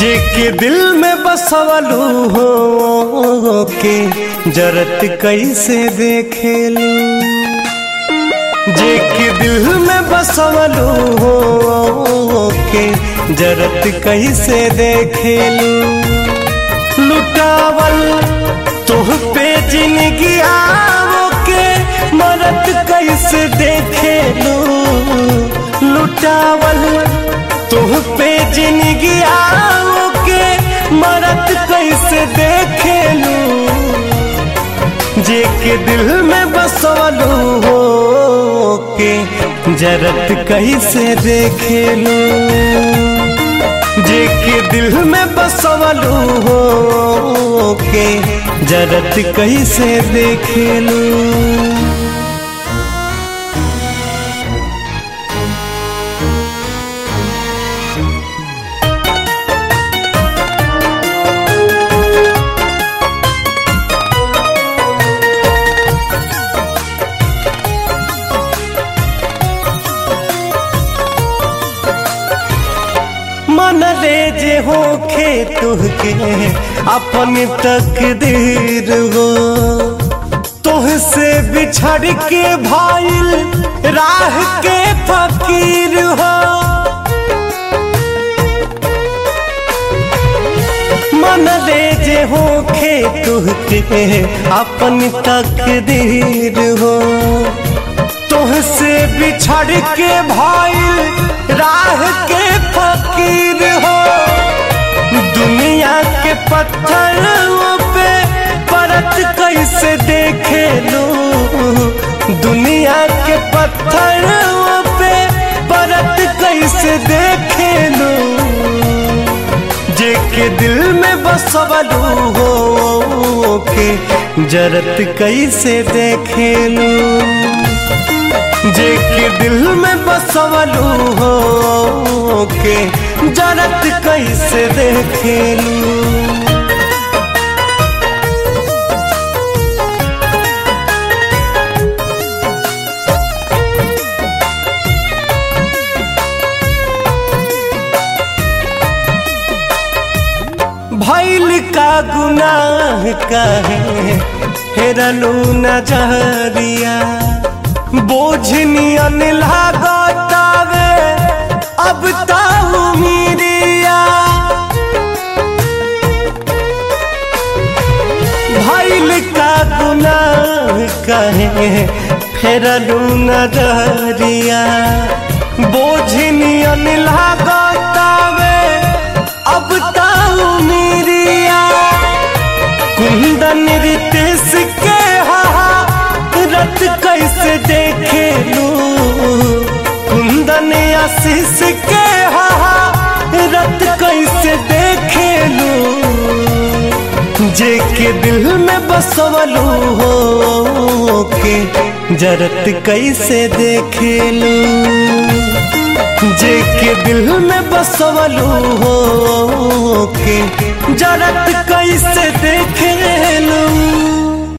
जेके दिल में बसवलू हो के जरत कैसे देखेलू। जेके दिल में बसवलू हो के जरत कैसे देखेलू। लुटावल तोह पे जिंदगी आवो के मरत कैसे देखेलू। लुटावल तोह पे जिंदगी आओ के मरत कैसे देखेलू। जेके दिल में बसवलू हो के जरत कैसे देखेलू। जेके दिल में बसवलू हो के जरत कैसे देखेलू। मन ले जे होखे तुहके अपन तकदीर हो। तोह से बिछड़ के भाईल राह के फकीर हो। मन ले जे होखे तुहके अपन तकदीर हो। तोह से बिछड़ के भाईल राह के फकीर हो। दुनिया के पत्थरों पे परत कैसे देखेलू। दुनिया के पत्थरों पे परत कैसे देखेलू। जेके दिल में बसवलू हो के जरत कैसे देखेलू। जेके दिल में बसवलू हो के जरत कैसे देखेलू। भइल का गुनाह काहे हेरलू नजरिया। बोझनियन लागतावे अब ताऊ मीरिया। भइल का गुनाह कहे फेरलू नजरिया। बोझनियन लागतावे अब ताऊ मीरिया। कुंदन रितेश के रत कैसे देखेलू। कुंदन आशीष के रत कैसे देखेलू। जेके दिल में बसवलू हो के जरत कैसे देखेलू। जेके दिल में बसवलू हो के जरत कैसे